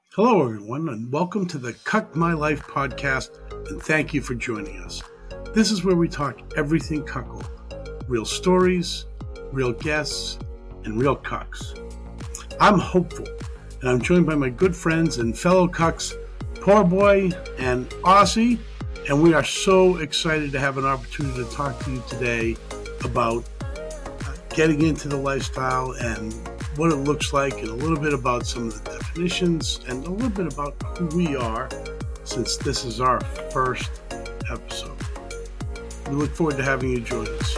Hello, everyone, and welcome to the Cuck My Life podcast, and thank you for joining us. This is where we talk everything cuckold, real stories, real guests, and real cucks. I'm hopeful, and I'm joined by my good friends and fellow cucks, Poor Boy and Aussie, and we are so excited to have an opportunity to talk to you today about getting into the lifestyle and what it looks like, and a little bit about some of the definitions and a little bit about who we are, since this is our first episode. We look forward to having you join us.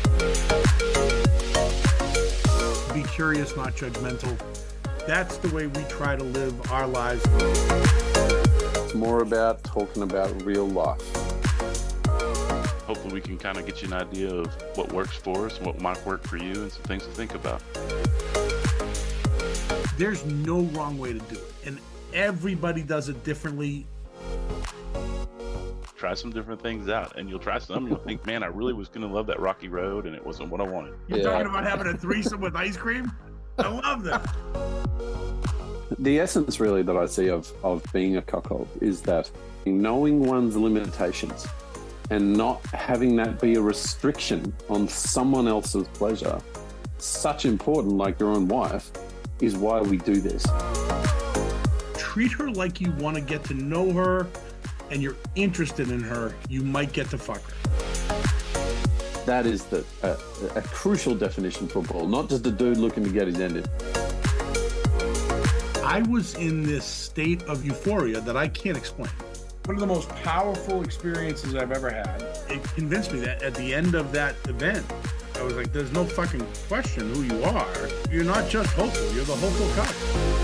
Be curious, not judgmental. That's the way we try to live our lives. It's more about talking about real life. Hopefully we can kind of get you an idea of what works for us and what might work for you and some things to think about. There's no wrong way to do it, and everybody does it differently. Try some different things out, and you'll try some, and you'll think, man, I really was going to love that rocky road, and it wasn't what I wanted. You're talking about having a threesome with ice cream? I love that. The essence really that I see of being a cuckold is that knowing one's limitations and not having that be a restriction on someone else's pleasure, such important, like your own wife, is why we do this. Treat her like you want to get to know her and you're interested in her. You might get to fuck her. That is a crucial definition for Paul, not just a dude looking to get his end in. I was in this state of euphoria that I can't explain. One of the most powerful experiences I've ever had. It convinced me that at the end of that event, I was like, there's no fucking question who you are. You're not just hopeful, you're the hopeful cuck.